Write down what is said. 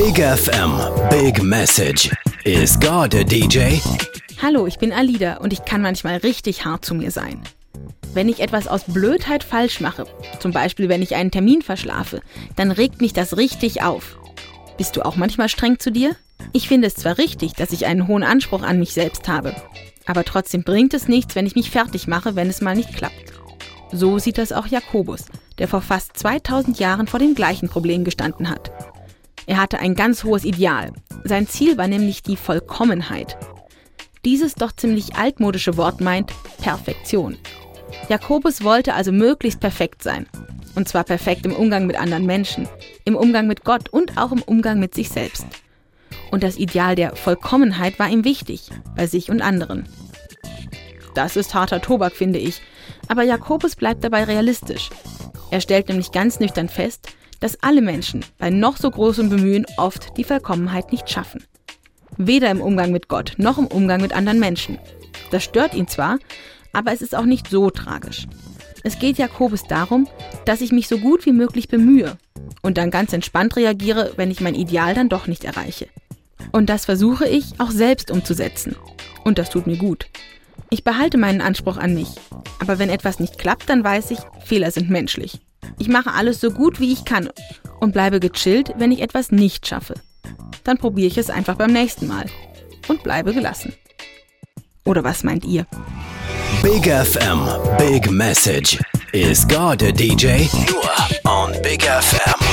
Big FM, Big Message. Is God a DJ? Hallo, ich bin Alida und ich kann manchmal richtig hart zu mir sein. Wenn ich etwas aus Blödheit falsch mache, zum Beispiel wenn ich einen Termin verschlafe, dann regt mich das richtig auf. Bist du auch manchmal streng zu dir? Ich finde es zwar richtig, dass ich einen hohen Anspruch an mich selbst habe, aber trotzdem bringt es nichts, wenn ich mich fertig mache, wenn es mal nicht klappt. So sieht das auch Jakobus, der vor fast 2000 Jahren vor dem gleichen Problem gestanden hat. Er hatte ein ganz hohes Ideal. Sein Ziel war nämlich die Vollkommenheit. Dieses doch ziemlich altmodische Wort meint Perfektion. Jakobus wollte also möglichst perfekt sein. Und zwar perfekt im Umgang mit anderen Menschen, im Umgang mit Gott und auch im Umgang mit sich selbst. Und das Ideal der Vollkommenheit war ihm wichtig, bei sich und anderen. Das ist harter Tobak, finde ich. Aber Jakobus bleibt dabei realistisch. Er stellt nämlich ganz nüchtern fest, dass alle Menschen bei noch so großem Bemühen oft die Vollkommenheit nicht schaffen. Weder im Umgang mit Gott noch im Umgang mit anderen Menschen. Das stört ihn zwar, aber es ist auch nicht so tragisch. Es geht Jakobus darum, dass ich mich so gut wie möglich bemühe und dann ganz entspannt reagiere, wenn ich mein Ideal dann doch nicht erreiche. Und das versuche ich auch selbst umzusetzen. Und das tut mir gut. Ich behalte meinen Anspruch an mich. Aber wenn etwas nicht klappt, dann weiß ich, Fehler sind menschlich. Ich mache alles so gut wie ich kann und bleibe gechillt, wenn ich etwas nicht schaffe. Dann probiere ich es einfach beim nächsten Mal und bleibe gelassen. Oder was meint ihr? Big FM, Big Message. Is God a DJ? Nur on Big FM.